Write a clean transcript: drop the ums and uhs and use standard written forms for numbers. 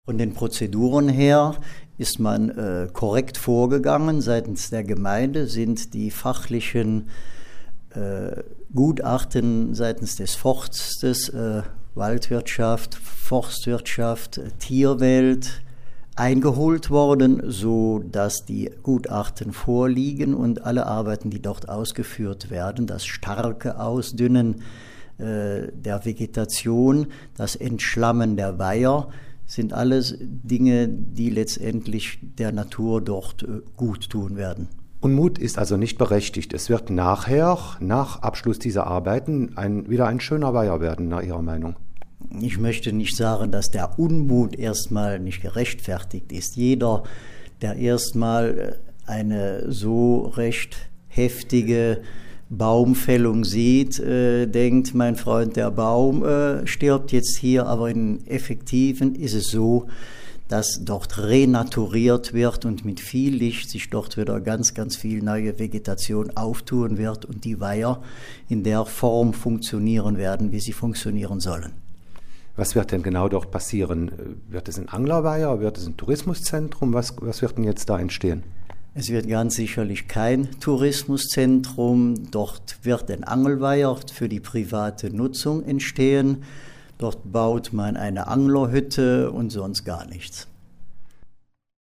Von den Prozeduren her ist man korrekt vorgegangen. Seitens der Gemeinde sind die fachlichen Gutachten seitens des Forstes, Waldwirtschaft, Forstwirtschaft, Tierwelt eingeholt worden, so dass die Gutachten vorliegen und alle Arbeiten, die dort ausgeführt werden, das starke Ausdünnen der Vegetation, das Entschlammen der Weiher, sind alles Dinge, die letztendlich der Natur dort gut tun werden. Unmut ist also nicht berechtigt. Es wird nachher, nach Abschluss dieser Arbeiten, wieder ein schöner Weiher werden, nach Ihrer Meinung? Ich möchte nicht sagen, dass der Unmut erstmal nicht gerechtfertigt ist. Jeder, der erstmal eine so recht heftige Baumfällung sieht, denkt, mein Freund, der Baum stirbt jetzt hier, aber in Effektiven ist es so, dass dort renaturiert wird und mit viel Licht sich dort wieder ganz, ganz viel neue Vegetation auftun wird und die Weiher in der Form funktionieren werden, wie sie funktionieren sollen. Was wird denn genau dort passieren? Wird es ein Anglerweiher? Wird es ein Tourismuszentrum? Was wird denn jetzt da entstehen? Es wird ganz sicherlich kein Tourismuszentrum. Dort wird ein Angelweiher für die private Nutzung entstehen. Dort baut man eine Anglerhütte und sonst gar nichts.